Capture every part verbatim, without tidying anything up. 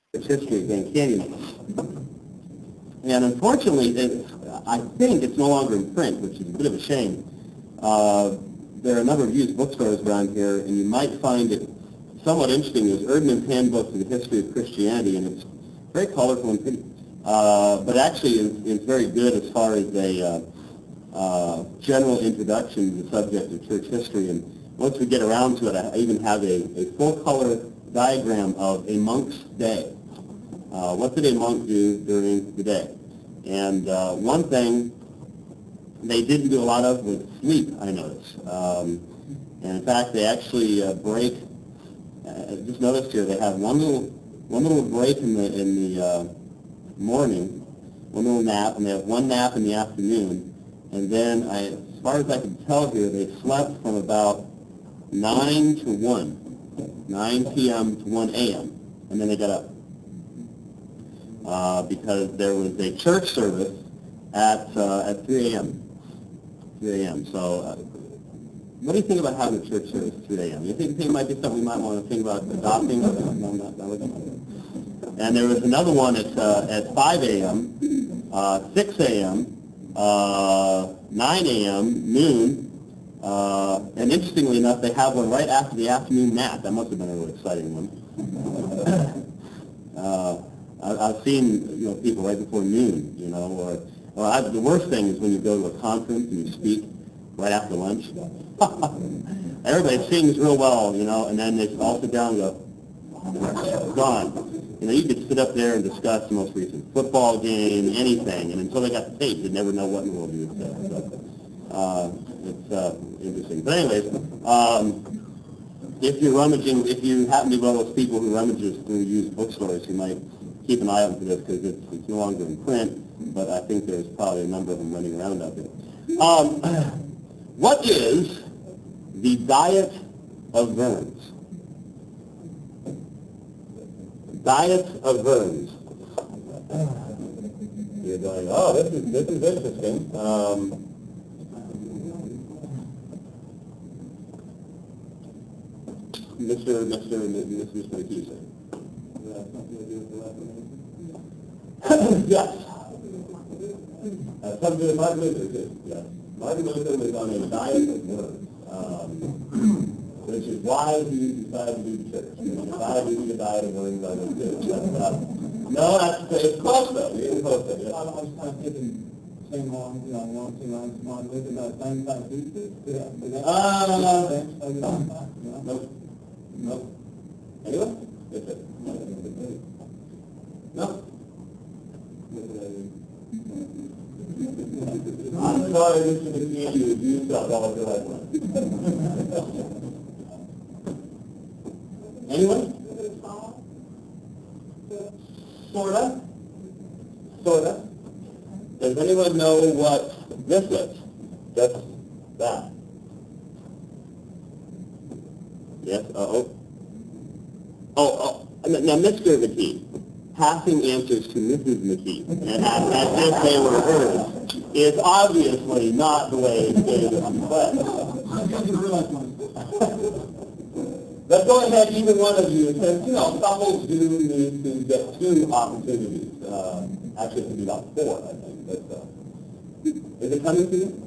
history of Grand Canyon. And unfortunately, it, I think it's no longer in print, which is a bit of a shame. Uh, there are a number of used bookstores around here, and you might find it somewhat interesting. There's Erdman's Handbook to the History of Christianity, and it's very colorful and pretty. Uh, but actually, it's, it's very good as far as a uh, uh, general introduction to the subject of church history. And once we get around to it, I even have a, a full-color diagram of a monk's day. Uh, what did a monk do during the day? And uh, one thing they didn't do a lot of was sleep, I noticed. Um, and in fact, they actually uh, break. Uh, just noticed here, they have one little one little break in the in the uh, morning, one little nap, and they have one nap in the afternoon. And then, I, as far as I can tell here, they slept from about nine to one, nine p m to one a m, and then they got up. Uh, because there was a church service at uh, at three a m three a m So, uh, what do you think about having a church service at three a m? You think, think it might be something we might want to think about adopting? No, not, not really. And there was another one at uh, at five a m, uh, six a m, uh, nine a m, noon, uh, and interestingly enough, they have one right after the afternoon nap. That must have been a really exciting one. uh, I've seen, you know, people right before noon, you know, or, or I, the worst thing is when you go to a conference and you speak right after lunch. Everybody sings real well, you know, and then they all sit down and go, gone. You know, you could sit up there and discuss the most recent football game, anything, and until they got the tape, you'd never know what in the world you would say. So, uh, it's uh, interesting. But anyways, um, if you're rummaging, if you happen to be one of those people who rummages through used bookstores, you might keep an eye out for this because it's, it's no longer in print, but I think there's probably a number of them running around out there. Um, what is the Diet of Worms? Diet of Worms. You're going, oh, this is this is interesting. Um, Mister Mister Mister Mister Yes. Uh, something Martin Luther did, yes. Martin Luther was on a diet of worms, um, which is why he decided to do church. He decided to do the diet of worms on his church. But, uh, no, that's, it's close though. It's close though. Yes. I was kind of thinking same on, you know, one, two lines, Martin Luther, that same time too. Uh, no. Nope. Nope. Anyone? Yes, sir. No? I'm sorry, Mister McKee, you used up all of your life. Anyone? Sorta? Sorta? Does anyone know what this is? Just that. Yes? Uh-oh. Oh, oh. Now, Mister McKee, passing answers to Missus McKee, and as, as if they were hers, is obviously not the way it's stated on the class. Let's go ahead, even one of you, since, you know, couples do need to get two opportunities. Uh, actually, it could be about four, I think. But, uh, is it coming to you?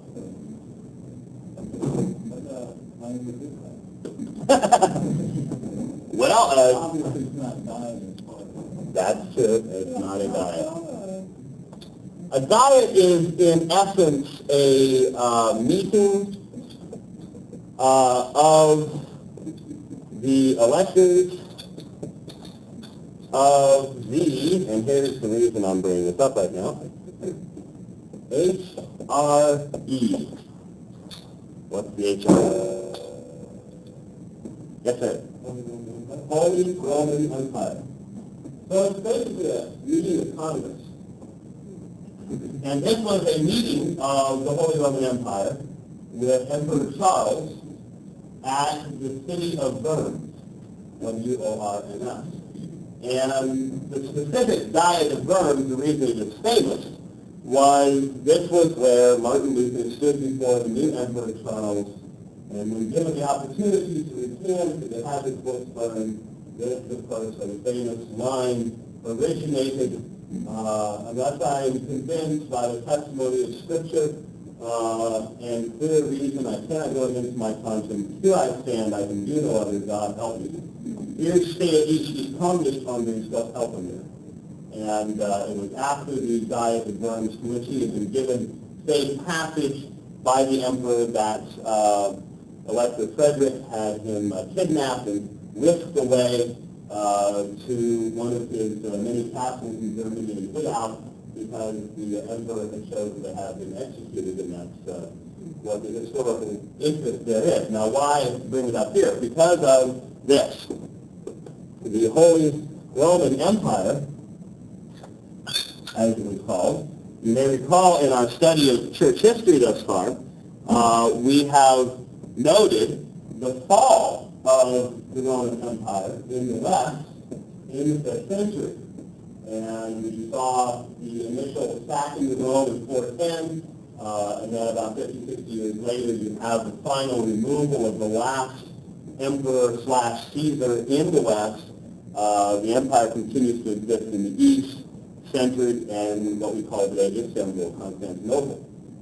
Well, uh, that's true. It's not a diet. A diet is, in essence, a uh, meeting uh, of the electors of the, and here's the reason I'm bringing this up right now, H R E. What's the H R E? Yes, sir. Holy Roman Empire. So it's basically a meeting of Congress. And this was a meeting of the Holy Roman Empire with Emperor Charles at the city of Worms, W O R M S. And the specific Diet of Worms, the reason it is famous, was this was where Martin Luther stood before the new Emperor Charles, and when given the opportunity to recant, because they had his books burned, This, of course, a famous line originated, uh, unless I am convinced by the testimony of Scripture uh, and clear reason, I cannot go against my conscience. Here I stand, I can do no other, God help me. Here stay each communist funders, God help him. And uh, it was after the Diet of Worms, to which he had been given safe passage by the emperor, that uh, Elector Frederick had him uh, kidnapped and whisked away uh, to one of his uh, many castles in Germany and put out because the emperor had chosen to have him executed, and that's uh, what the historical interest there is. Now, why bring it up here? Because of this. The Holy Roman Empire, as it was called. You may recall in our study of church history thus far, uh, we have noted the fall of the Roman Empire in the West in the fifth century. And we saw the initial sacking of Rome in four ten, uh, and then about fifty, sixty years later, you have the final removal of the last emperor slash Caesar in the West. Uh, the empire continues to exist in the East, centered in what we call today Istanbul, Constantinople.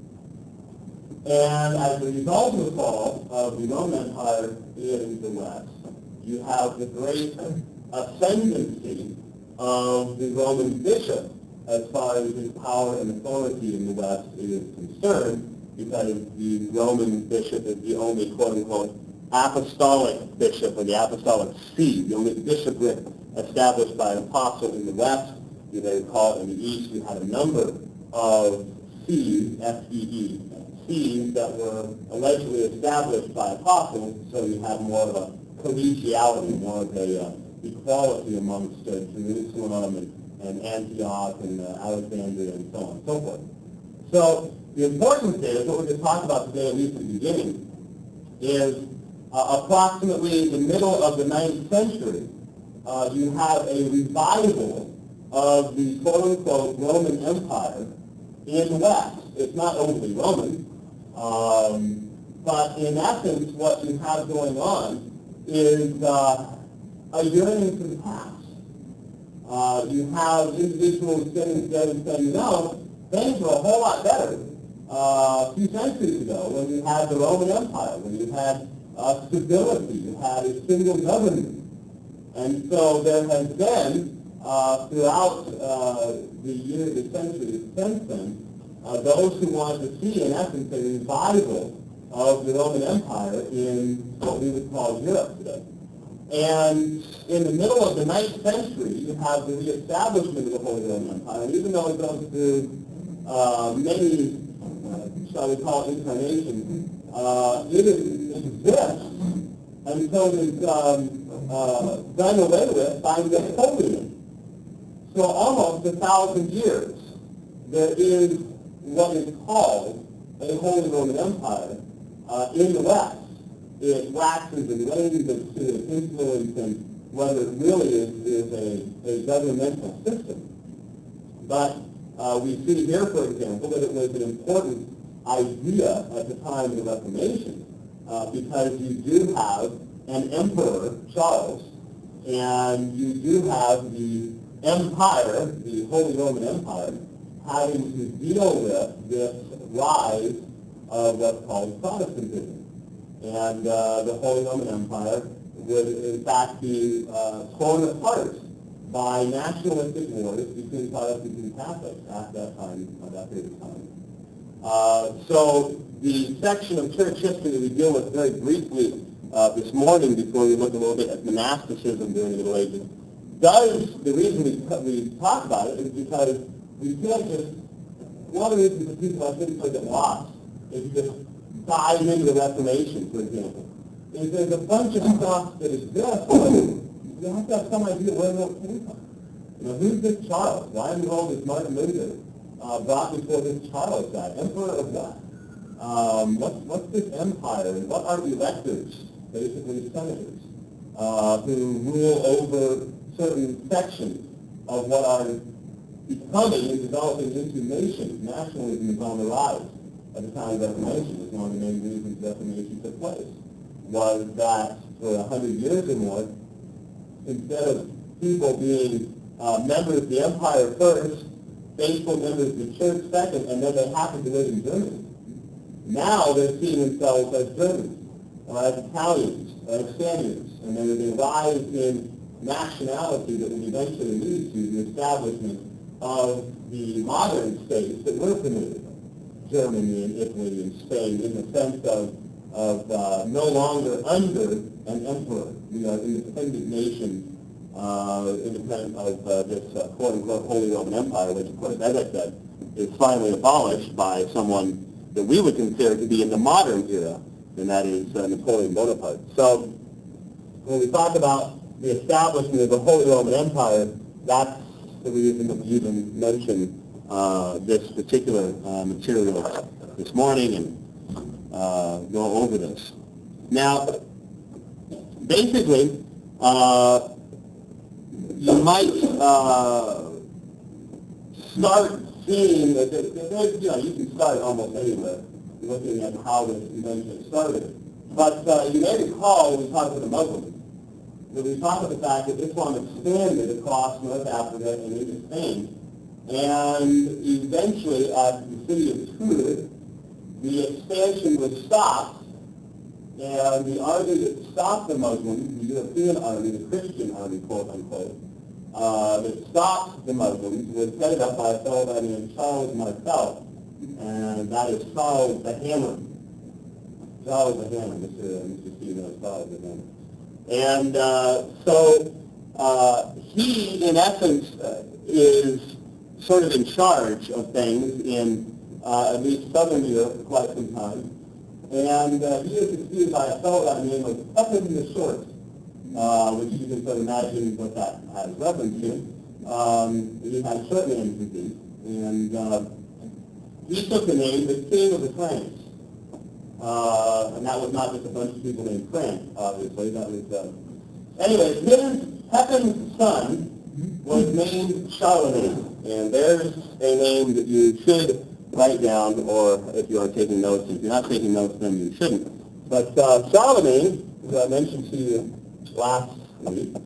And as a result of the fall of the Roman Empire in the West, you have the great ascendancy of the Roman bishop as far as his power and authority in the West is concerned, because the Roman bishop is the only quote-unquote apostolic bishop, or the apostolic see, the only bishopric established by an apostle in the West. You may recall in the East you had a number of sees, S E E, sees that were allegedly established by apostles, so you have more of a collegiality, more of a uh, equality amongst uh, Jerusalem and, and Antioch and uh, Alexandria and so on and so forth. So the importance is, what we're going to talk about today, at least at the beginning, is uh, approximately the middle of the ninth century, uh, you have a revival of the quote-unquote Roman Empire in the West. It's not overly Roman, um, but in essence what you have going on is uh, a yearning for the past. Uh, you have individuals getting together and saying, no, things were a whole lot better uh, a few centuries ago when you had the Roman Empire, when you had uh, stability, you had a single government. And so there has been, uh, throughout uh, the year, the centuries since then, uh, those who want to see, in essence, a revival of the Roman Empire in what we would call Europe today. And in the middle of the ninth century, you have the reestablishment of the Holy Roman Empire. And even though it goes through uh, many, uh, shall we call it, incarnations, uh, it exists until it is um, uh, done away with by Napoleon. So almost a thousand years, there is what is called a Holy Roman Empire uh, in the West. It waxes and wanes as to its influence and whether it really is, is a, a governmental system. But uh, we see here, for example, that it was an important idea at the time of the Reformation uh, because you do have an emperor, Charles, and you do have the empire, the Holy Roman Empire, having to deal with this rise of what's called Protestantism. And uh, the Holy Roman Empire would in fact be uh, torn apart by nationalistic wars between Protestants and Catholics at that time, at that period of time. Uh, so the section of church history that we deal with very briefly uh, this morning, before we look a little bit at monasticism during the Middle Ages, does, the reason we, we talk about it is because we can't just, one of the reasons that people I think get lost is just dive into the Reformation, for example, is there's a bunch of stuff that is there, but you have to have some idea where it all came from. You know, who's this Charles? Why in the world is Martin Luther uh, brought before this Charles guy? Emperor of what? Um, what's, what's this empire, and what are electors, basically senators, uh, who rule over certain sections of what are becoming and developing into nations? Nationalism is on the rise at the time of the Reformation. It's one of the main reasons the Reformation took place, was that for a hundred years or more, instead of people being uh, members of the empire first, faithful members of the church second, and then they happen to live in Germany. Now they're seeing themselves as Germans, or as Italians, or as Spaniards, and they they rise in nationality that will eventually lead to the establishment of the modern states that we're familiar with, Germany and Italy and Spain, in the sense of, of uh, no longer under an emperor. We are independent nations, uh, independent of uh, this uh, quote-unquote Holy Roman Empire, which, of course, as I said, is finally abolished by someone that we would consider to be in the modern era, and that is uh, Napoleon Bonaparte. So when we talk about the establishment of the Holy Roman Empire, that's the reason that we even mention uh, this particular uh, material this morning and uh, go over this. Now, basically, uh, you might uh, start seeing that, that, you know, you can start almost anywhere looking at how this eventually started. But uh, you may recall when we talked about the Muslims, that we talked about the fact that Islam expanded across North Africa and into Spain, and eventually at the city of Tours, the expansion was stopped, and the army that stopped the Muslims, the European army, the Christian army, quote unquote, uh, that stopped the Muslims was headed up by a fellow by the name of Charles Martel, and that is Charles the Hammer. Charles the Hammer, Mister Mister Steve knows Charles the Hammer. And uh, so uh, he, in essence, uh, is sort of in charge of things in uh, at least southern Europe for quite some time. And uh, he is succeeded by a fellow by the name of Pepin the Short, uh, which you can sort of imagine what that has reference to. Um, he had short name disease, and uh, he took the name the King of the Franks. Uh, and that was not just a bunch of people named Frank, obviously. That was, uh, anyway, his, Pepin's son was named Charlemagne. And there's a name that you should write down, or if you are taking notes. If you're not taking notes, then you shouldn't. But uh, Charlemagne, as I mentioned to you last week,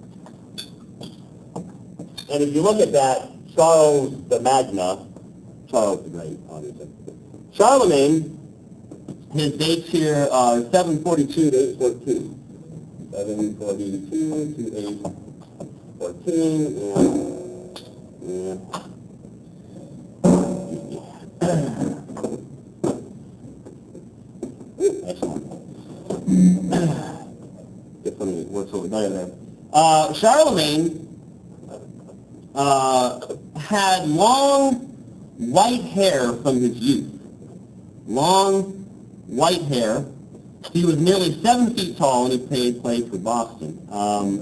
and if you look at that, Charles the Magna, Charles the Great, obviously. Charlemagne, his dates here are seven forty-two to eight fourteen. seven forty-two to eight fourteen, and, and get something that works over there. Uh, Charlemagne uh, had long white hair from his youth. Long white hair. He was nearly seven feet tall and he played, played for Boston. Um,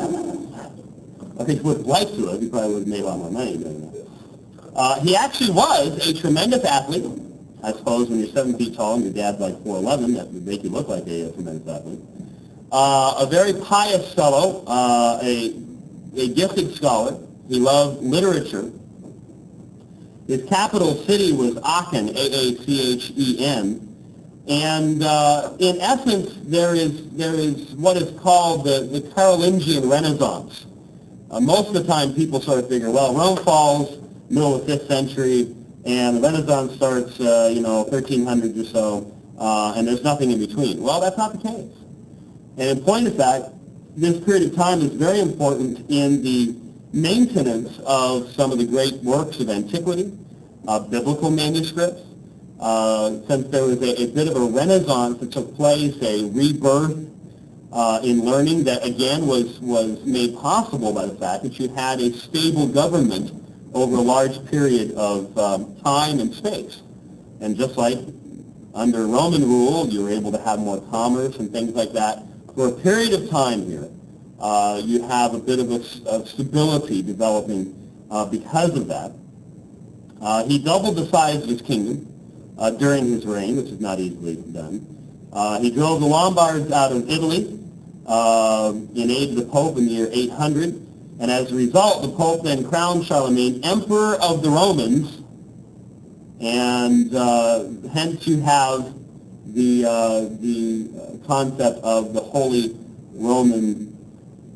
I think with life to it, he probably would have made a lot more money doing that. Uh, he actually was a tremendous athlete. I suppose when you're seven feet tall and your dad's like four eleven, that would make you look like a, a tremendous athlete. Uh, a very pious fellow, uh, a, a gifted scholar. He loved literature. His capital city was Aachen, A A C H E N. And uh, in essence, there is, there is what is called the, the Carolingian Renaissance. Uh, most of the time, people sort of figure, well, Rome falls, middle of the fifth century, and the Renaissance starts, uh, you know, thirteen hundreds or so, uh, and there's nothing in between. Well, that's not the case. And in point of fact, this period of time is very important in the maintenance of some of the great works of antiquity, uh, biblical manuscripts. Uh, since there was a, a bit of a renaissance that took place, a rebirth uh, in learning that, again, was, was made possible by the fact that you had a stable government over a large period of um, time and space. And just like under Roman rule, you were able to have more commerce and things like that. For a period of time here, uh, you have a bit of a, a stability developing uh, because of that. Uh, he doubled the size of his kingdom Uh, during his reign, which is not easily done. Uh, he drove the Lombards out of Italy uh, in aid of the Pope in the year eight hundred, and as a result, the Pope then crowned Charlemagne Emperor of the Romans, and uh, hence you have the, uh, the concept of the Holy Roman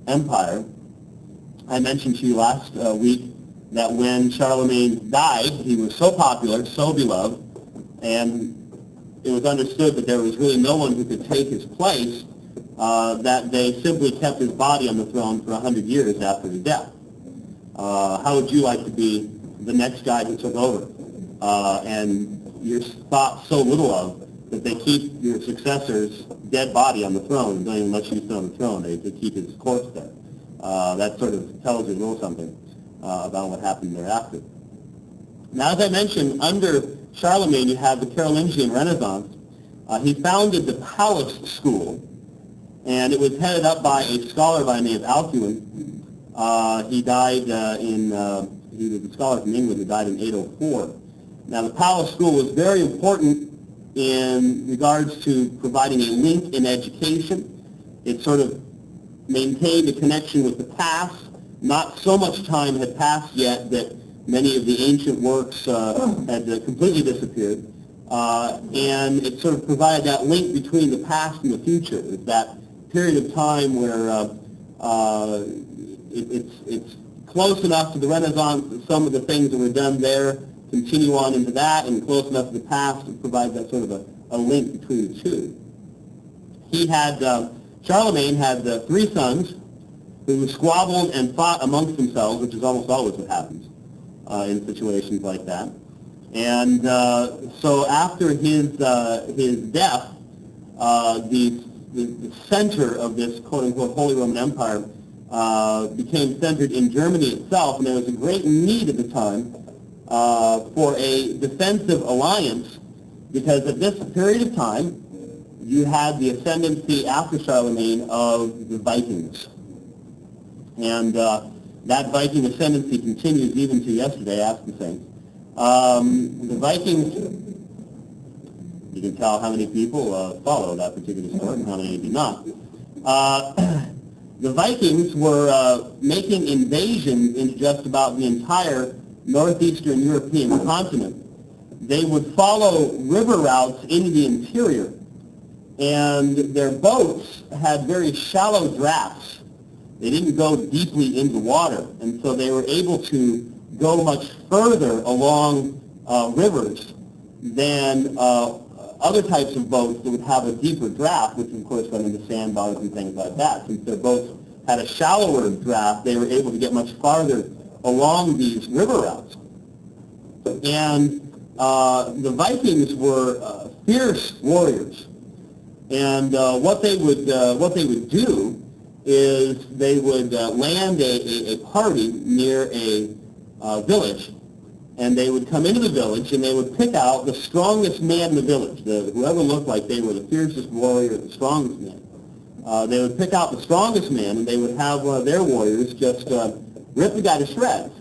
Empire. I mentioned to you last uh, week that when Charlemagne died, he was so popular, so beloved, and it was understood that there was really no one who could take his place, uh, that they simply kept his body on the throne for one hundred years after his death. Uh, how would you like to be the next guy who took over? Uh, and you're thought so little of that they keep your successor's dead body on the throne and don't even let you sit on the throne. They, they keep his corpse there. Uh, that sort of tells you a little something uh, about what happened thereafter. Now, as I mentioned, under Charlemagne, you have the Carolingian Renaissance. Uh, he founded the Palace School, and it was headed up by a scholar by the name of Alcuin. Uh, he died uh, in, uh, he was a scholar from England who died in eight oh four. Now, the Palace School was very important in regards to providing a link in education. It sort of maintained a connection with the past. Not so much time had passed yet that many of the ancient works uh, had uh, completely disappeared. Uh, and it sort of provided that link between the past and the future. It's that period of time where uh, uh, it, it's, it's close enough to the Renaissance that some of the things that were done there continue on into that, and close enough to the past to provide that sort of a, a link between the two. He had, uh, Charlemagne had uh, three sons who squabbled and fought amongst themselves, which is almost always what happens uh, in situations like that. And uh, so after his, uh, his death, uh, the, the, the center of this quote-unquote Holy Roman Empire uh, became centered in Germany itself, and there was a great need at the time uh, for a defensive alliance, because at this period of time, you had the ascendancy after Charlemagne of the Vikings. And uh, that Viking ascendancy continues even to yesterday, ask the saints. Um, the Vikings, you can tell how many people uh, follow that particular story and how many do not. Uh, the Vikings were uh, making invasions into just about the entire northeastern European continent. They would follow river routes into the interior, and their boats had very shallow drafts. They didn't go deeply into water, and so they were able to go much further along uh, rivers than uh, other types of boats that would have a deeper draft, which of course went into sandbars and things like that. Since their boats had a shallower draft, they were able to get much farther along these river routes. And uh, the Vikings were uh, fierce warriors, and uh, what they would uh, what they would do is they would uh, land a, a, a party near a uh, village, and they would come into the village and they would pick out the strongest man in the village, the, whoever looked like they were the fiercest warrior, the strongest man. Uh, they would pick out the strongest man, and they would have one of their warriors just uh, rip the guy to shreds.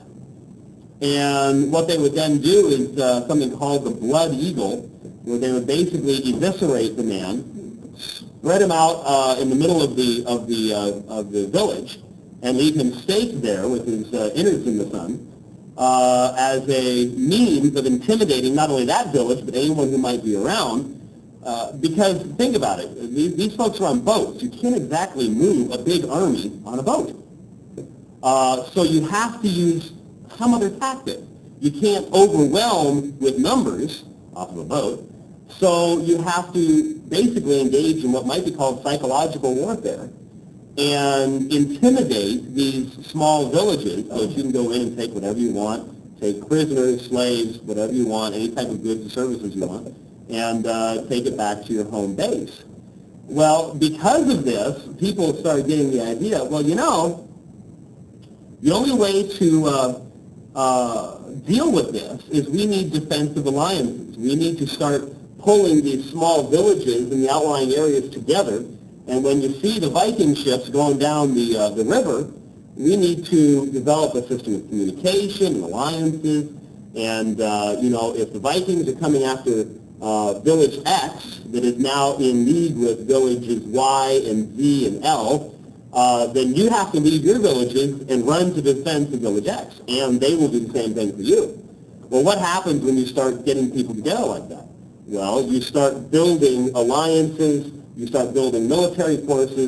And what they would then do is uh, something called the blood eagle, where they would basically eviscerate the man, spread him out uh, in the middle of the of the uh, of the village, and leave him staked there with his uh, innards in the sun, uh, as a means of intimidating not only that village but anyone who might be around. Uh, because think about it, these, these folks are on boats. You can't exactly move a big army on a boat. Uh, so you have to use some other tactic. You can't overwhelm with numbers off of a boat. So you have to basically engage in what might be called psychological warfare and intimidate these small villages so that you can go in and take whatever you want, take prisoners, slaves, whatever you want, any type of goods and services you want, and uh, take it back to your home base. Well, because of this, people started getting the idea, well, you know, the only way to uh, uh, deal with this is we need defensive alliances. We need to start pulling these small villages and the outlying areas together. And when you see the Viking ships going down the, uh, the river, we need to develop a system of communication and alliances. And, uh, you know, if the Vikings are coming after uh, village X that is now in league with villages Y and Z and L, uh, then you have to leave your villages and run to defense of village X, and they will do the same thing for you. Well, what happens when you start getting people together like that? Well, you start building alliances, you start building military forces,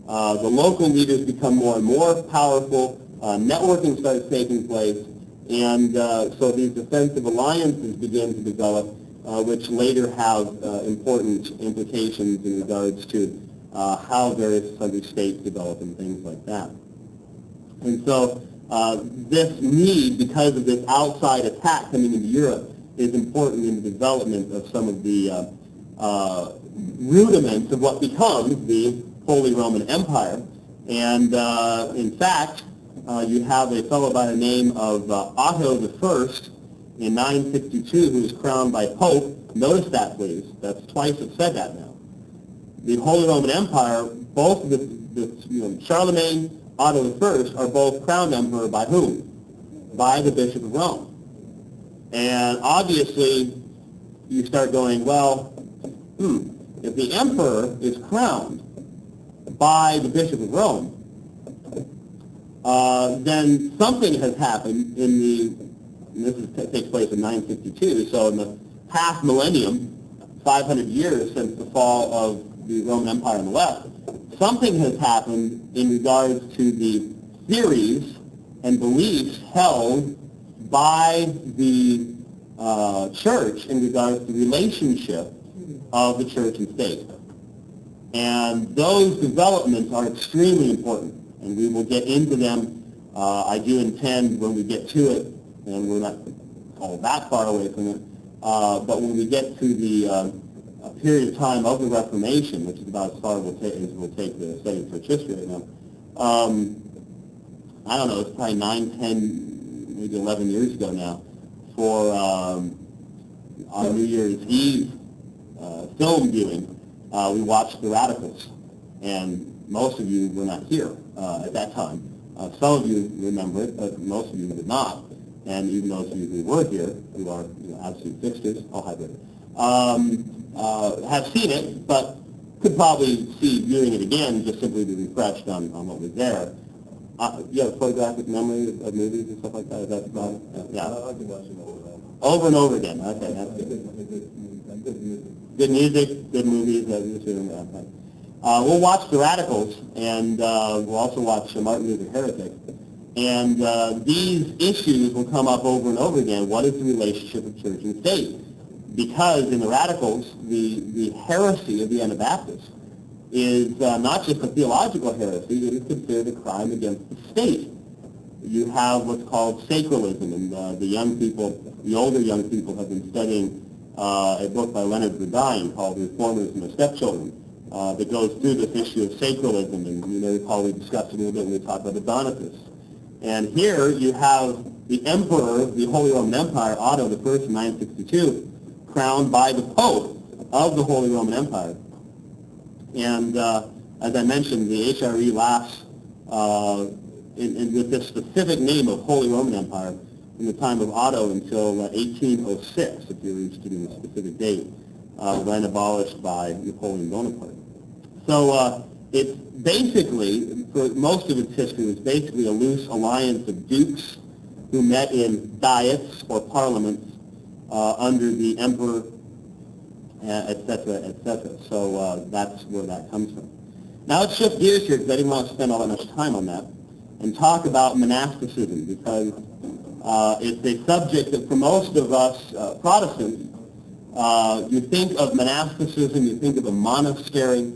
uh, the local leaders become more and more powerful, uh, networking starts taking place, and uh, so these defensive alliances begin to develop, uh, which later have uh, important implications in regards to uh, how various country states develop and things like that. And so uh, this need, because of this outside attack coming into Europe, is important in the development of some of the uh, uh, rudiments of what becomes the Holy Roman Empire. And uh, in fact, uh, you have a fellow by the name of uh, Otto the First in nine sixty-two who was crowned by Pope. Notice that, please. That's twice it said that now. The Holy Roman Empire, both of the, the you know, Charlemagne, Otto the First, are both crowned emperor by whom? By the Bishop of Rome. And obviously, you start going, well, hmm, if the emperor is crowned by the Bishop of Rome, uh, then something has happened in the, and this is, takes place in nine sixty-two, so in the half millennium, five hundred years since the fall of the Roman Empire on the left, something has happened in regards to the theories and beliefs held by the uh, church in regards to the relationship of the church and state. And those developments are extremely important, and we will get into them. Uh, I do intend, when we get to it, and we're not all that far away from it, uh, but when we get to the uh, a period of time of the Reformation, which is about as far as we'll take, as we'll take the study of church history right now, um, I don't know, it's probably nine, ten, maybe eleven years ago now, for um, on New Year's Eve uh, film viewing, uh, we watched The Radicals, and most of you were not here uh, at that time. Uh, some of you remember it, but most of you did not, and even those of you who were here, who are you know, absolute fixtures, all hybrid, um, uh, have seen it, but could probably see viewing it again just simply to be refreshed on, on what was there. Uh, you have a photographic memory of, of movies and stuff like that? Is that about it? Yeah. I can watch them over and over. Over and over again. Okay, that's good. Good music, good movies. Uh, we'll watch The Radicals, and uh, we'll also watch Martin Luther Heretic. And uh, these issues will come up over and over again. What is the relationship of church and state? Because in The Radicals, the, the heresy of the Anabaptists is uh, not just a theological heresy, it is considered a crime against the state. You have what's called sacralism, and uh, the young people, the older young people have been studying uh, a book by Leonard Verdine called Reformers and Their Stepchildren uh, that goes through this issue of sacralism, and you may recall we discussed it a little bit when we talked about the Donatists. And here you have the emperor of the Holy Roman Empire, Otto the First in nine sixty-two, crowned by the Pope of the Holy Roman Empire. And uh, as I mentioned, the H R E lasts uh, in, in, with this specific name of Holy Roman Empire from the time of Otto until uh, eighteen oh six, if you're interested in a specific date, uh, when abolished by Napoleon Bonaparte. So uh, it's basically, for most of its history, it's basically a loose alliance of dukes who met in diets or parliaments uh, under the emperor, et cetera, et cetera. So uh, that's where that comes from. Now let's shift gears here, because I didn't want to spend all that much time on that, and talk about monasticism, because uh, it's a subject that for most of us uh, Protestants, uh, you think of monasticism, you think of a monastery,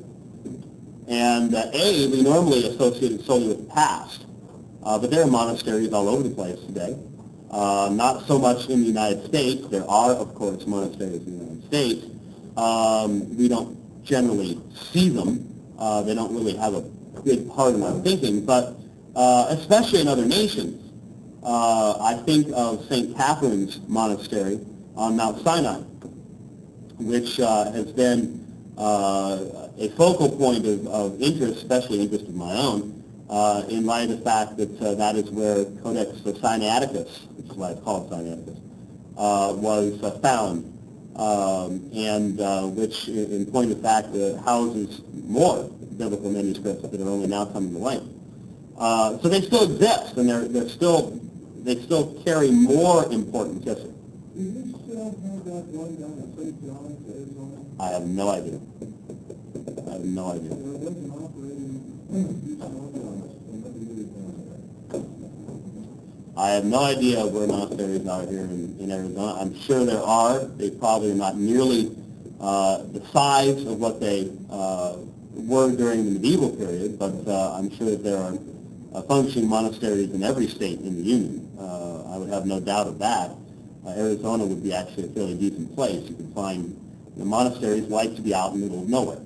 and uh, A, we normally associate it solely with the past, uh, but there are monasteries all over the place today. Uh, not so much in the United States. There are, of course, monasteries in the United States. Um, we don't generally see them. Uh, they don't really have a big part in our thinking, but uh, especially in other nations. Uh, I think of Saint Catherine's Monastery on Mount Sinai, which uh, has been uh, a focal point of, of interest, especially interest of my own, uh, in light of the fact that uh, that is where Codex Sinaiticus, which is why it's called Sinaiticus, uh, was uh, found. Um, and uh, which, in point of fact, uh, houses more biblical manuscripts that are only now coming to light. Uh, so they still exist, and they're they're still they still carry more importance. Yes, sir. Is it still have that one down at Saint John's, Arizona? I have no idea. I have no idea. It wasn't operating I have no idea where monasteries are here in, in Arizona. I'm sure there are. They probably are not nearly uh, the size of what they uh, were during the medieval period, but uh, I'm sure that there are uh, functioning monasteries in every state in the Union. Uh, I would have no doubt of that. Uh, Arizona would be actually a fairly decent place. You could find the monasteries like to be out in the middle of nowhere.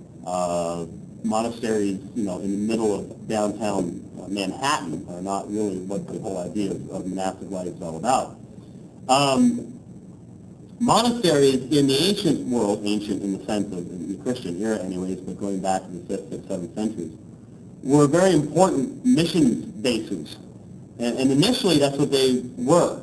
Uh, monasteries, you know, in the middle of downtown uh, Manhattan are not really what the whole idea of, of monastic life is all about. Um, monasteries in the ancient world, ancient in the sense of in the Christian era anyways, but going back to the fifth, sixth, seventh centuries, were very important mission bases. And, and initially that's what they were.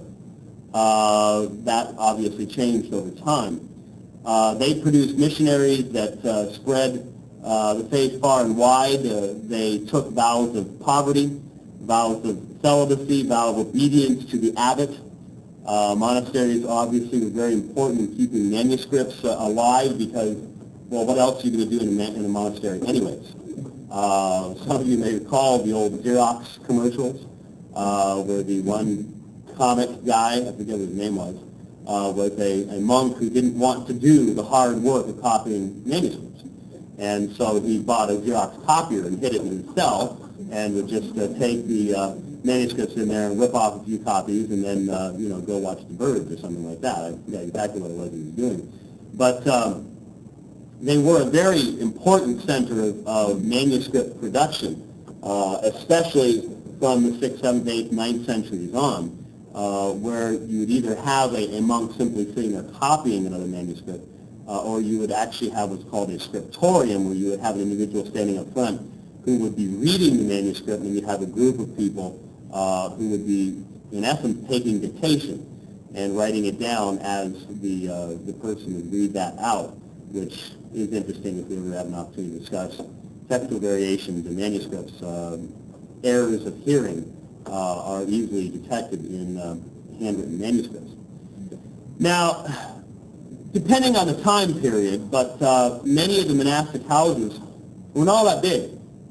Uh, that obviously changed over time. Uh, they produced missionaries that uh, spread uh, the faith far and wide. Uh, they took vows of poverty, vows of celibacy, vows of obedience to the abbot. Uh, monasteries obviously were very important in keeping manuscripts uh, alive because, well, what else are you going to do in a, in a monastery anyways? Uh, some of you may recall the old Xerox commercials uh, where the one comic guy, I forget what his name was, uh, was a, a monk who didn't want to do the hard work of copying manuscripts. And so he bought a Xerox copier and hid it in his cell and would just uh, take the uh, manuscripts in there and rip off a few copies and then, uh, you know, go watch the birds or something like that. I forget exactly what it was he was doing. But um, they were a very important center of, of manuscript production, uh, especially from the sixth, seventh, eighth, ninth centuries on. Uh, where you would either have a, a monk simply sitting there copying another manuscript, uh, or you would actually have what's called a scriptorium, where you would have an individual standing up front who would be reading the manuscript, and you'd have a group of people uh, who would be, in essence, taking dictation and writing it down as the, uh, the person would read that out, which is interesting if we ever have an opportunity to discuss technical variations in manuscripts. Um, errors of hearing Uh, are easily detected in uh, handwritten manuscripts. Now, depending on the time period, but uh, many of the monastic houses were not all that big.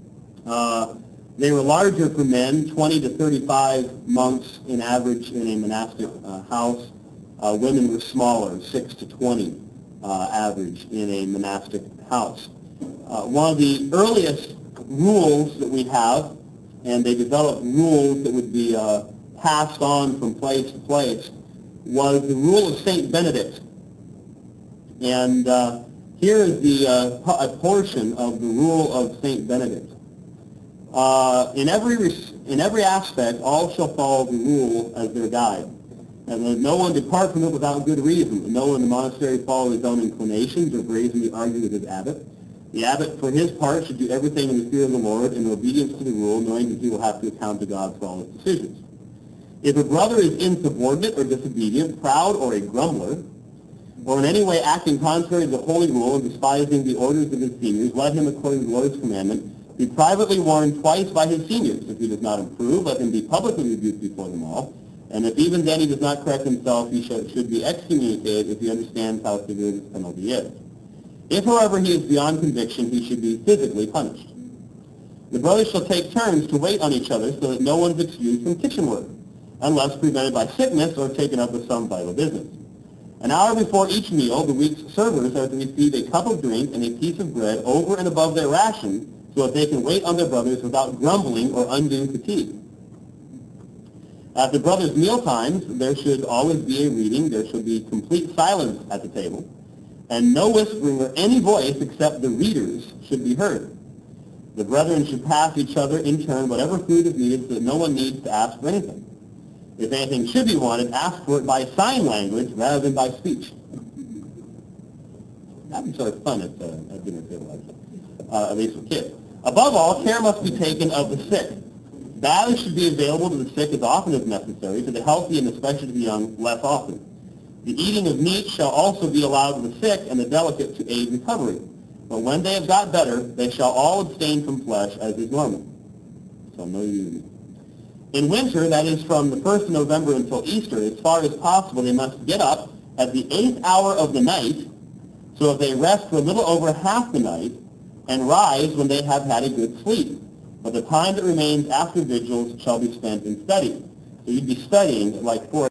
Uh, they were larger for men, twenty to thirty-five monks in average in a monastic uh, house. Uh, women were smaller, six to twenty uh, average in a monastic house. Uh, one of the earliest rules that we have, and they developed rules that would be uh, passed on from place to place, was the rule of Saint Benedict. And uh, here is the, uh, a portion of the rule of Saint Benedict. Uh, in, every in every aspect, all shall follow the rule as their guide. And let no one depart from it without good reason. No one in the monastery follow his own inclinations or brazenly argue with his abbot. The abbot, for his part, should do everything in the fear of the Lord in obedience to the rule, knowing that he will have to account to God for all his decisions. If a brother is insubordinate or disobedient, proud or a grumbler, or in any way acting contrary to the holy rule and despising the orders of his seniors, let him, according to the Lord's commandment, be privately warned twice by his seniors. If he does not improve, let him be publicly rebuked before them all. And if even then he does not correct himself, he should, should be excommunicated if he understands how severe this penalty is. If, however, he is beyond conviction, he should be physically punished. The brothers shall take turns to wait on each other so that no one is excused from kitchen work, unless prevented by sickness or taken up with some vital business. An hour before each meal, the week's servers are to receive a cup of drink and a piece of bread over and above their ration so that they can wait on their brothers without grumbling or undue fatigue. At the brothers' meal times, there should always be a reading. There should be complete silence at the table, and no whispering or any voice except the readers should be heard. The brethren should pass each other in turn whatever food is needed so that no one needs to ask for anything. If anything should be wanted, ask for it by sign language rather than by speech. That'd be sort of fun at, uh, at dinner table, uh, at least for kids. Above all, care must be taken of the sick. Baths should be available to the sick as often as necessary, to the healthy and especially to the young less often. The eating of meat shall also be allowed to the sick and the delicate to aid recovery. But when they have got better, they shall all abstain from flesh as is normal. So no union. In winter, that is from the first of November until Easter, as far as possible, they must get up at the eighth hour of the night, so if they rest for a little over half the night, and rise when they have had a good sleep. But the time that remains after vigils shall be spent in study. So you'd be studying like four,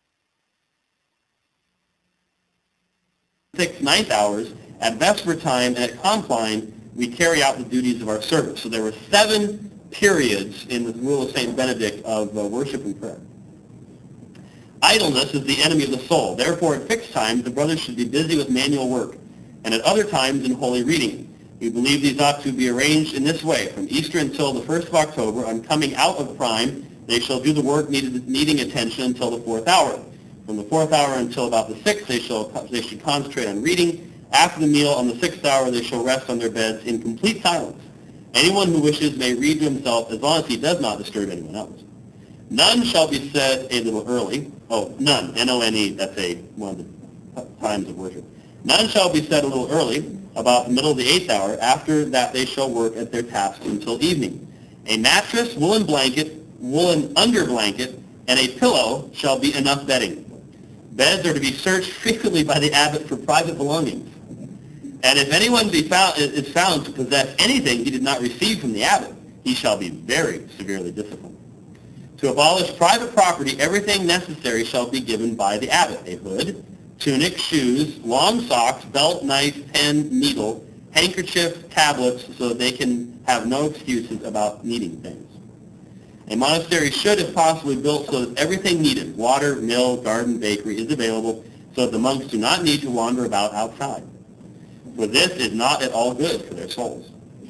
six, ninth hours. At vesper time and at compline, we carry out the duties of our service. So there were seven periods in the rule of Saint Benedict of uh, worship and prayer. Idleness is the enemy of the soul. Therefore, at fixed times, the brothers should be busy with manual work, and at other times in holy reading. We believe these ought to be arranged in this way. From Easter until the first of October, on coming out of prime, they shall do the work needed, needing attention until the fourth hour. From the fourth hour until about the sixth, they, shall, they should concentrate on reading. After the meal, on the sixth hour, they shall rest on their beds in complete silence. Anyone who wishes may read to himself as long as he does not disturb anyone else. None shall be said a little early. Oh, none, N O N E, that's a, one of the times of worship. None shall be said a little early, about the middle of the eighth hour. After that they shall work at their tasks until evening. A mattress, woolen blanket, woolen under blanket, and a pillow shall be enough bedding. Beds are to be searched frequently by the abbot for private belongings. And if anyone be found, is found to possess anything he did not receive from the abbot, he shall be very severely disciplined. To abolish private property, everything necessary shall be given by the abbot: a hood, tunic, shoes, long socks, belt, knife, pen, needle, handkerchief, tablets, so that they can have no excuses about needing things. A monastery should, if possibly, be built so that everything needed, water, mill, garden, bakery, is available, so that the monks do not need to wander about outside. For this is not at all good for their souls.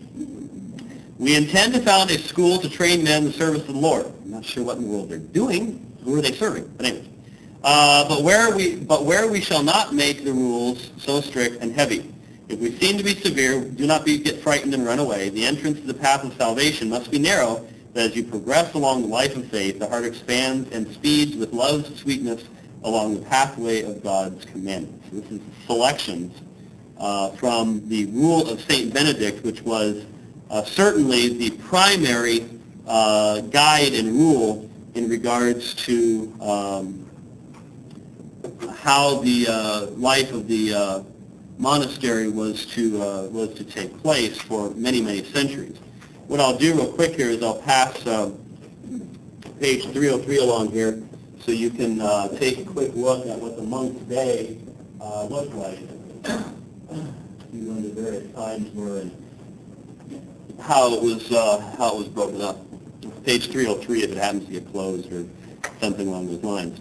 We intend to found a school to train men in the service of the Lord. I'm not sure what in the world they're doing. Who are they serving? But anyway. Uh, but where we but where we shall not make the rules so strict and heavy. If we seem to be severe, do not be, get frightened and run away. The entrance to the path of salvation must be narrow, that as you progress along the life of faith, the heart expands and speeds with love's sweetness along the pathway of God's commandments. This is selections uh, from the Rule of Saint Benedict, which was uh, certainly the primary uh, guide and rule in regards to um, how the uh, life of the uh, monastery was to uh, was to take place for many, many centuries. What I'll do real quick here is I'll pass uh, page three oh three along here so you can uh, take a quick look at what the monk's day uh, looked like. When the various times were and how it was uh, how it was broken up. Page three oh three if it happens to get closed or something along those lines.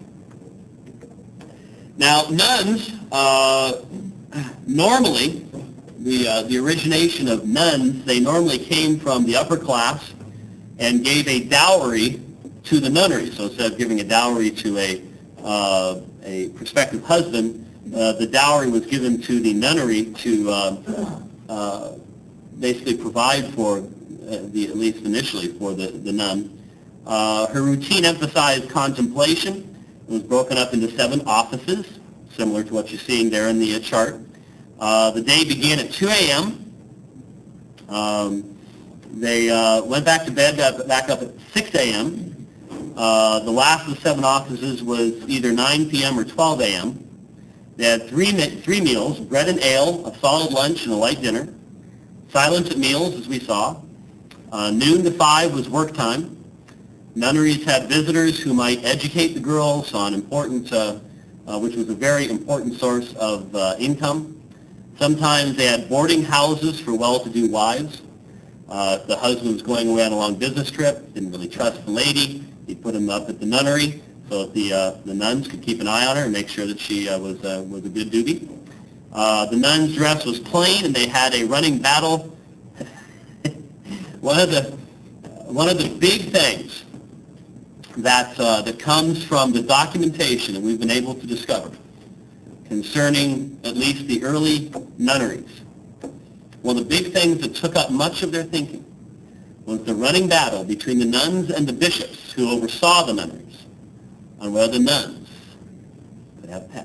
Now, nuns, uh, normally, the, uh, the origination of nuns, they normally came from the upper class and gave a dowry to the nunnery. So instead of giving a dowry to a, uh, a prospective husband, uh, the dowry was given to the nunnery to uh, uh, basically provide for, uh, the, at least initially, for the, the nun. Uh, her routine emphasized contemplation. It was broken up into seven offices, similar to what you're seeing there in the uh, chart. Uh, the day began at two a m Um, they uh, went back to bed, uh, back up at six a m Uh, the last of the seven offices was either nine p m or twelve a m They had three, three meals: bread and ale, a solid lunch, and a light dinner. Silence at meals, as we saw. Uh, noon to five was work time. Nunneries had visitors who might educate the girls on important, uh, uh, which was a very important source of uh, income. Sometimes they had boarding houses for well-to-do wives. Uh, if the husband was going away on a long business trip, didn't really trust the lady, he'd put him up at the nunnery so that the, uh, the nuns could keep an eye on her and make sure that she uh, was, uh, was a good doobie. Uh, the nun's dress was plain, and they had a running battle. one of the one of the big things that uh, that comes from the documentation that we've been able to discover concerning at least the early nunneries, one of the big things that took up much of their thinking was the running battle between the nuns and the bishops who oversaw the nunneries on whether the nuns could have pets.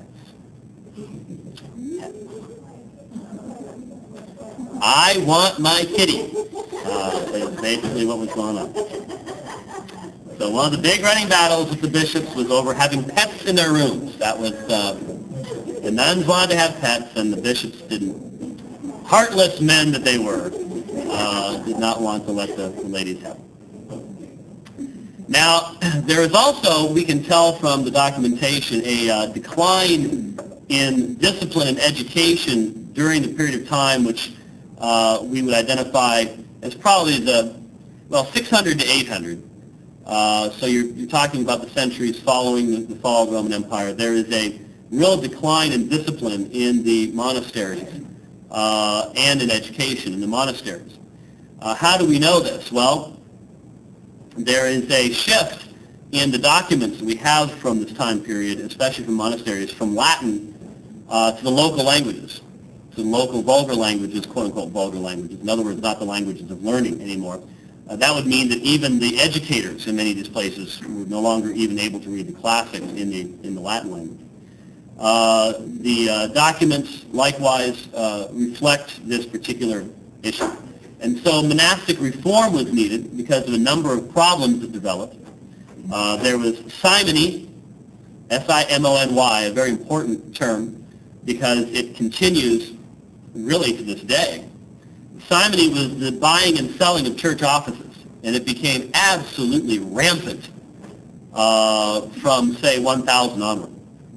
I want my kitty, uh, is basically what was going on. So one of the big running battles with the bishops was over having pets in their rooms. That was, uh, the nuns wanted to have pets and the bishops didn't. Heartless men that they were. uh, did not want to let the, the ladies have it. Now, there is also, we can tell from the documentation, a uh, decline in discipline and education during the period of time which uh, we would identify as probably the, well, six hundred to eight hundred. Uh, so you're, you're talking about the centuries following the, the fall of the Roman Empire. There is a real decline in discipline in the monasteries uh, and in education in the monasteries. Uh, how do we know this? Well, there is a shift in the documents that we have from this time period, especially from monasteries, from Latin uh, to the local languages, to the local vulgar languages, quote-unquote vulgar languages. In other words, not the languages of learning anymore. Uh, that would mean that even the educators in many of these places were no longer even able to read the classics in the, in the Latin language. Uh, the uh, documents likewise uh, reflect this particular issue. And so monastic reform was needed because of a number of problems that developed. Uh, there was simony, S I M O N Y, a very important term because it continues really to this day. Simony was the buying and selling of church offices, and it became absolutely rampant uh, from, say, one thousand onward.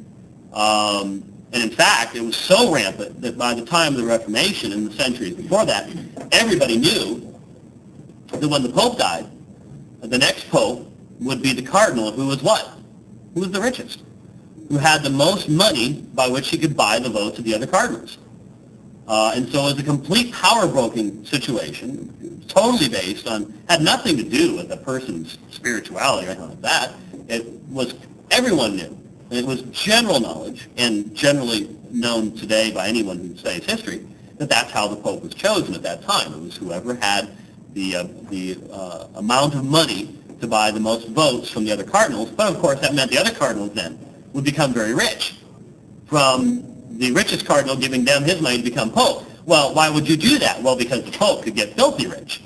Um, and in fact, it was so rampant that by the time of the Reformation and the centuries before that, everybody knew that when the Pope died, the next Pope would be the cardinal who was what? Who was the richest? Who had the most money by which he could buy the votes of the other cardinals. Uh, and so it was a complete power-broking situation, totally based on, had nothing to do with a person's spirituality or anything like that. It was, everyone knew. It was general knowledge, and generally known today by anyone who studies history, that that's how the Pope was chosen at that time. It was whoever had the, uh, the uh, amount of money to buy the most votes from the other cardinals. But of course, that meant the other cardinals then would become very rich, from the richest cardinal giving them his money to become Pope. Well, why would you do that? Well, because the Pope could get filthy rich.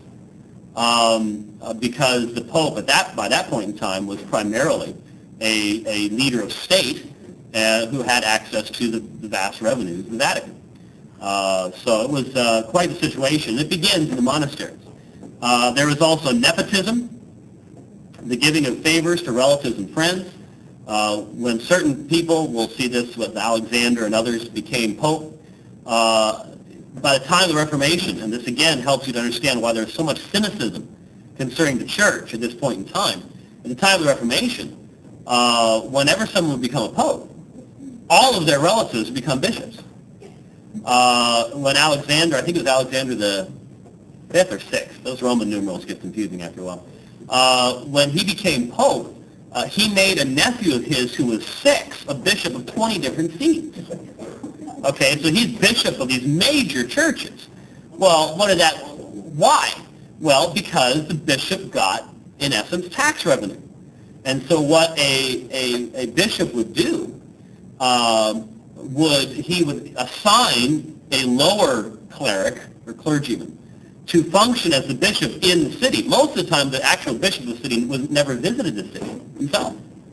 Um, uh, because the Pope at that, by that point in time was primarily a, a leader of state uh, who had access to the, the vast revenues of the Vatican. Uh, so it was uh, quite a situation. It begins in the monasteries. Uh, there was also nepotism, the giving of favors to relatives and friends. Uh, when certain people, we'll see this with Alexander and others, became Pope, uh, by the time of the Reformation, and this again helps you to understand why there's so much cynicism concerning the church at this point in time. At the time of the Reformation, uh, whenever someone would become a Pope, all of their relatives would become bishops. Uh, when Alexander, I think it was Alexander the fifth or sixth, those Roman numerals get confusing after a while, uh, when he became Pope, Uh, he made a nephew of his who was six, a bishop of twenty different sees. Okay, so he's bishop of these major churches. Well, what did that, why? Well, because the bishop got, in essence, tax revenue. And so what a, a, a bishop would do, um, would, he would assign a lower cleric or clergyman to function as the bishop in the city. Most of the time, the actual bishop of the city was never visited the city himself.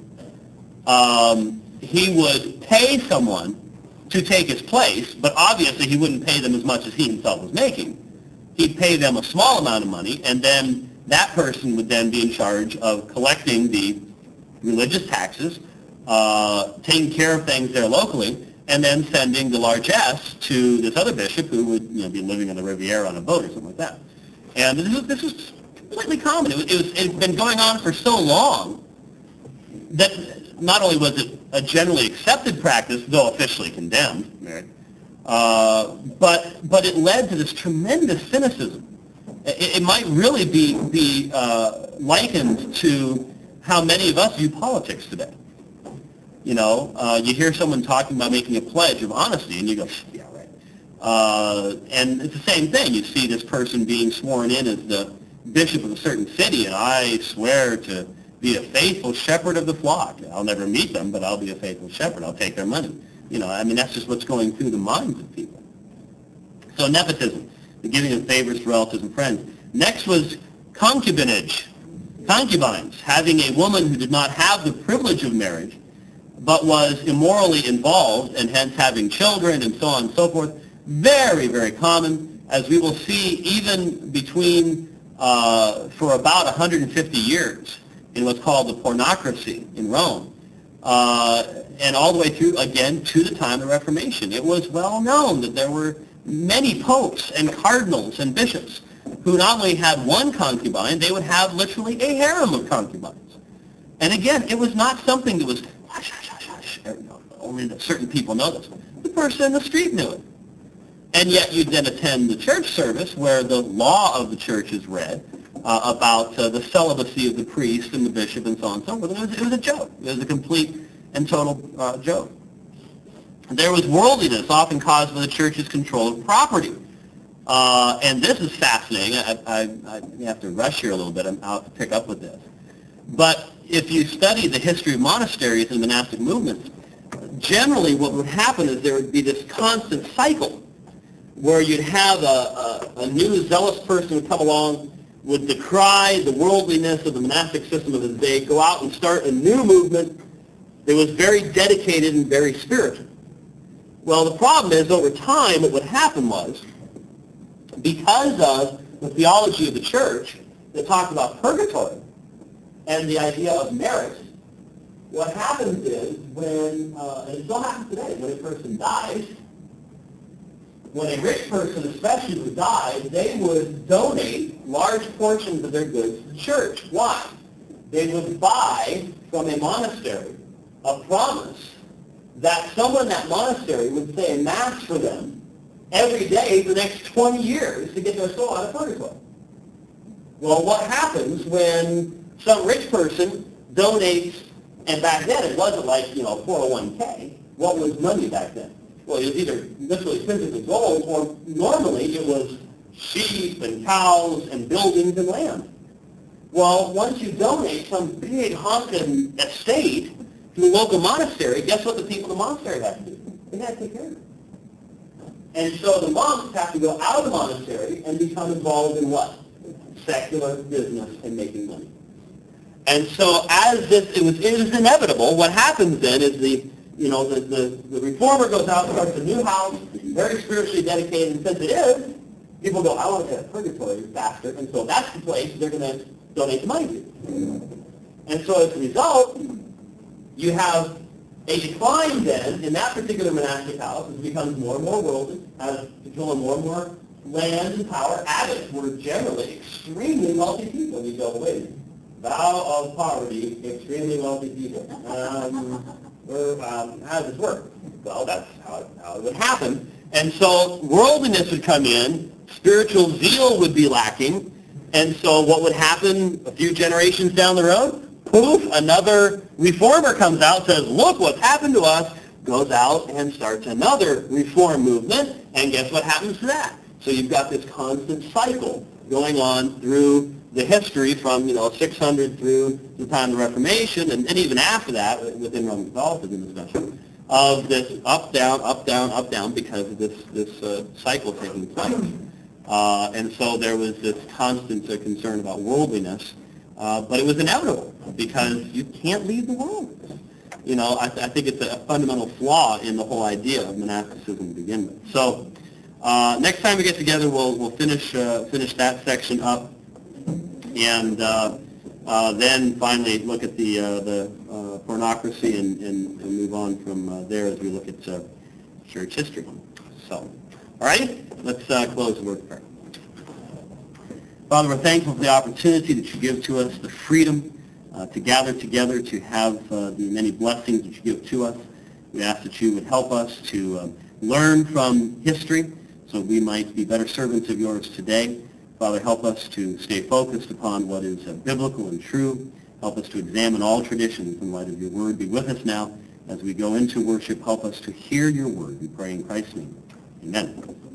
Um, he would pay someone to take his place, but obviously he wouldn't pay them as much as he himself was making. He'd pay them a small amount of money, and then that person would then be in charge of collecting the religious taxes, uh, taking care of things there locally, and then sending the largesse to this other bishop who would, you know, be living on the Riviera on a boat or something like that. And this is, this is completely common. It was, it was, it had been going on for so long that not only was it a generally accepted practice, though officially condemned, uh, but, but it led to this tremendous cynicism. It, it might really be, be uh, likened to how many of us view politics today. You know, uh, you hear someone talking about making a pledge of honesty, and you go, yeah, right. Uh, and it's the same thing. You see this person being sworn in as the bishop of a certain city, and I swear to be a faithful shepherd of the flock. I'll never meet them, but I'll be a faithful shepherd. I'll take their money. You know, I mean, that's just what's going through the minds of people. So nepotism, the giving of favors to relatives and friends. Next was concubinage, concubines, having a woman who did not have the privilege of marriage, but was immorally involved, and hence having children and so on and so forth. Very, very common. as we will see, even between, uh, for about one hundred fifty years in what's called the pornocracy in Rome, uh, and all the way through, again, to the time of the Reformation. It was well known that there were many popes and cardinals and bishops who not only had one concubine, they would have literally a harem of concubines. And again, it was not something that was, hush, hush, hush, hush, only that certain people know this. The person in the street knew it. And yet you'd then attend the church service where the law of the church is read uh, about uh, the celibacy of the priest and the bishop and so on and so forth. It was, it was a joke. It was a complete and total uh, joke. There was worldliness, often caused by the church's control of property. Uh, and this is fascinating. I, I, I have to rush here a little bit. I'm out to pick up with this. But if you study the history of monasteries and monastic movements, generally what would happen is there would be this constant cycle where you'd have a, a, a new zealous person would come along, would decry the worldliness of the monastic system of his day, go out and start a new movement that was very dedicated and very spiritual. Well, the problem is, over time, what would happen was, because of the theology of the church that talked about purgatory and the idea of merit, what happens is when, uh, and it still happens today, when a person dies, when a rich person especially would die, they would donate large portions of their goods to the church. Why? They would buy from a monastery a promise that someone in that monastery would say a mass for them every day for the next twenty years to get their soul out of purgatory. Well, what happens when some rich person donates, and back then it wasn't like, you know, four oh one k. What was money back then? Well, it was either literally physically gold, or normally it was sheep and cows and buildings and land. Well, once you donate some big honking estate to a local monastery, guess what the people in the monastery have to do? They have to take care of it. And so the monks have to go out of the monastery and become involved in what? Secular business and making money. And so as this, it was, it was inevitable, what happens then is the, you know, the, the, the reformer goes out, starts a new house, very spiritually dedicated, and since it is, people go, I want to get a purgatory faster, and so that's the place they're going to donate the money to. And so as a result, you have a decline then in that particular monastic house as it becomes more and more worldly, has control of more and more land and power. Abbots were generally extremely wealthy people. You go, wait, vow of poverty, extremely wealthy people. Um, or, um, how does this work? Well, that's how it, how it would happen. And so worldliness would come in, spiritual zeal would be lacking, and so what would happen a few generations down the road? Poof, another reformer comes out, says, look what's happened to us, goes out and starts another reform movement, and guess what happens to that? So you've got this constant cycle going on through the history from, you know, six hundred through the time of the Reformation, and, and even after that, within Roman Catholicism especially, of this up, down, up, down, up, down, because of this, this uh, cycle taking place. Uh, and so there was this constant uh, concern about worldliness. Uh, but it was inevitable because you can't leave the world. You know, I, th- I think it's a fundamental flaw in the whole idea of monasticism to begin with. So uh, next time we get together, we'll we'll finish uh, finish that section up, and uh, uh, then finally look at the uh, the uh, pornocracy and, and, and move on from uh, there as we look at uh, church history. So, all right, let's uh, close the word of prayer. Father, we're thankful for the opportunity that you give to us, the freedom uh, to gather together, to have uh, the many blessings that you give to us. We ask that you would help us to um, learn from history so we might be better servants of yours today. Father, help us to stay focused upon what is uh, biblical and true. Help us to examine all traditions in light of your word. Be with us now as we go into worship. Help us to hear your word. We pray in Christ's name. Amen.